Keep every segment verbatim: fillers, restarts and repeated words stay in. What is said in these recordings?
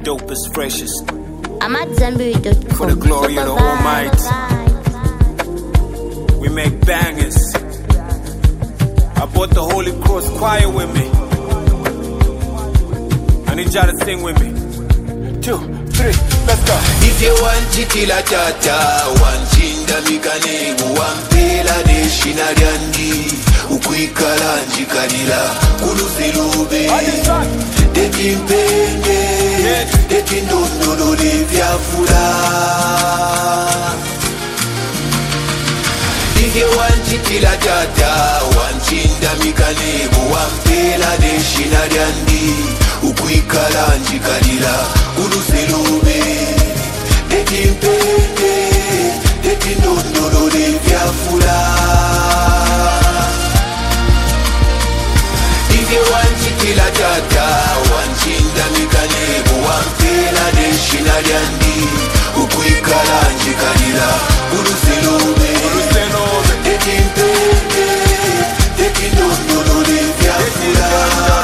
dopest, freshest. I'm at Zambiri dot com. For the glory of the Almighty, we make bangers. I brought the Holy Cross choir with me. I need y'all to sing with me. Two, three, let's go. If you want chitila tata, one chinda mikane, one pela de shinariandi, ukuikala njikalila, kulusilube, dekimpende, dekindondolo de vyafula. If you want chitila tata, one chinda mikane, one pela de shinariandi, ukuikala njikalila, kulusilube, dekimpende, dekindondolo de vyafula. If you want chitila tata, one chinda mikane, one pela de shinariandi, ukuikala njikalila, kulusilube, dekimpende, dekindondolo de vyafula.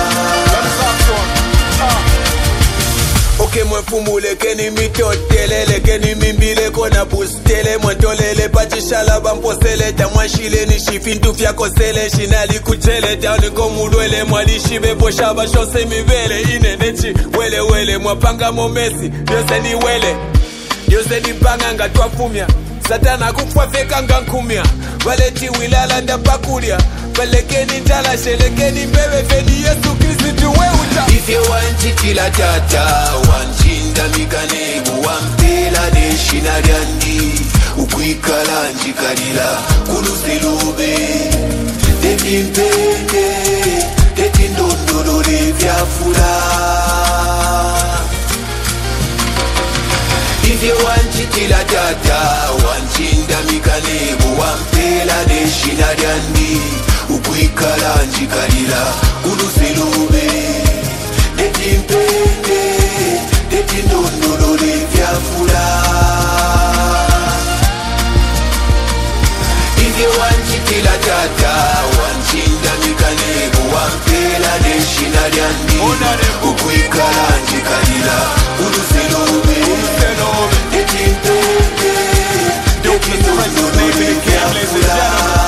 Okay, mwen fumule keni mitotele, keni mimbile kona bustele, mwen tolele pachishala bamposele, ta mwen shile ni shifintu fya kosele, shinali kuchele, tauni komulwele, mwali shibe poshaba shose mivele, ine nechi, wele wele, mwapanga momesi, yose ni wele, yose ni banga nga twafumya, satana kufwa feka nga nkumya, waleti wilala nda pakulia, pelekeni tala shelekeni mbebe feni Yesu Kristi tuwe uta. If you want chitila tata, one chinda mikane, one pela de shinariandi, ukuikala njikalila, kulusilube, dekimpende, dekindondolo de vyafula. If you want chitila tata, one chinda mikane, one pela de shinariandi, ukuikala njikalila, kulusilube, dekimpende, dekindondolo de vyafula. If you want chitila tata, one chinda mikane, one pela de shinariandi, ukuikala njikalila, kulusilube, dekimpende, dekindondolo de vyafula.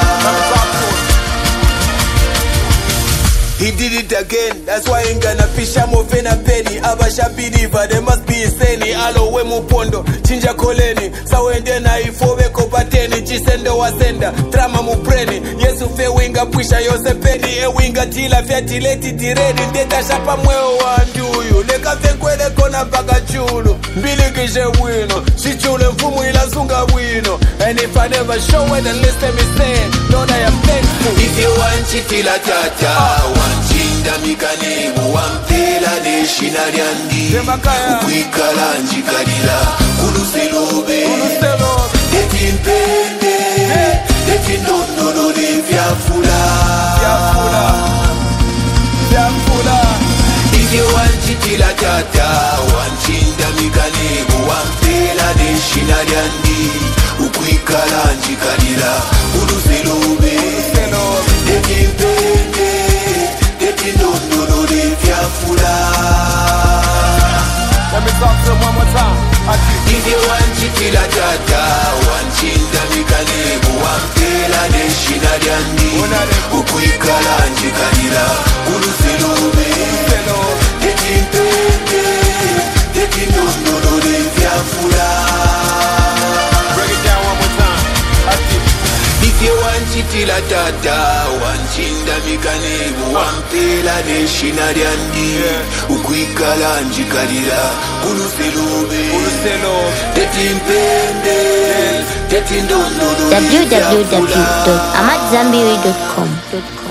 He did it again, that's why ain't gonna fish I'm moving a penny. Abasha believer, they must be insane. Alo we mupondo, chinja koleni. Sawende na ifowe kopateni. Chisendo wasenda, trama mupreni. Yesu fe winga pusha yose peni. E winga tila fiati leti tireni. Ndeta shapa mweo wa njuyu. Leka fenkwele kona baka chulu. Mbili kishe wino, shichule mfumu ila zunga wino. And if I never show it, then listen me say, Lord I am thankful. If you want chitila tata, one chinda mikane, one pela de shinariandi, ukuikala njikalila, kulusilube, dekimpende, dekindondolo de vyafula. If you want chitila tata, one chinda mikane, one pela de shinariandi, ukuikala njikalila, kulusilube, dekimpende, dekindondolo de vyafula. Let me talk to them one more time. If you want chitila tata, one chinda mikane, one pela de shinariandi, ukuikala njikalila, kulusilube, dekimpende, dekindondolo de vyafula. Break it down one more time. If you want chitila tata, one chinda mikane, one pela de shinariandi, ukuikala njikalila, kulusilube, dekimpende, dekindondolo de vyafula. w w w dot amat zambiri dot com